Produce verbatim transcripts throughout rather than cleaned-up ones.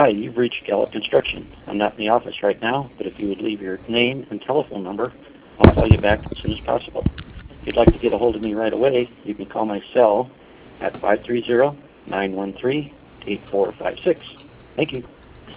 Hi, you've reached Gallup Construction. I'm not in the office right now, but if you would leave your name and telephone number, I'll call you back as soon as possible. If you'd like to get a hold of me right away, you can call my cell at five three zero, nine one three, eight four five six. Thank you.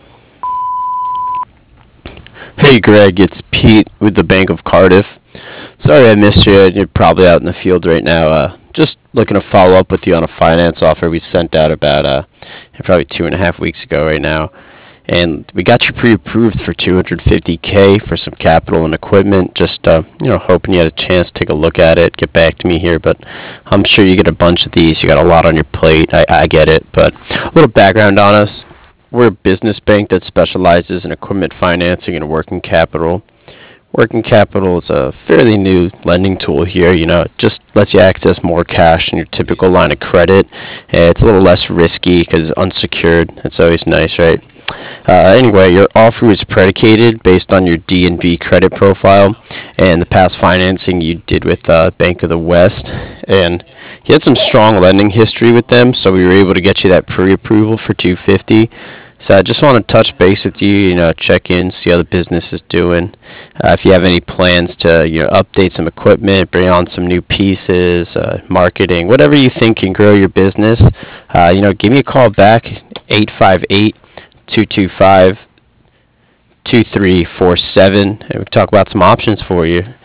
Hey Greg, it's Pete with the Bank of Cardiff. Sorry I missed you. You're probably out in the field right now. Uh, just looking to follow up with you on a finance offer we sent out about uh, probably two and a half weeks ago right now. And we got you pre-approved for two hundred fifty K for some capital and equipment. Just uh, you know, hoping you had a chance to take a look at it, get back to me here. But I'm sure you get a bunch of these. You got a lot on your plate. I, I get it. But a little background on us. We're a business bank that specializes in equipment financing and working capital. Working capital is a fairly new lending tool here. You know, it just lets you access more cash than your typical line of credit. And it's a little less risky because it's unsecured. It's always nice, right? Uh, anyway, your offer is predicated based on your D N B credit profile and the past financing you did with uh, Bank of the West. And you had some strong lending history with them, so we were able to get you that pre-approval for two hundred fifty. So I just want to touch base with you, you know, check in, see how the business is doing. Uh, if you have any plans to, you know, update some equipment, bring on some new pieces, uh, marketing, whatever you think can grow your business, uh, you know, give me a call back, eight five eight, two two five, two three four seven, and we can talk about some options for you.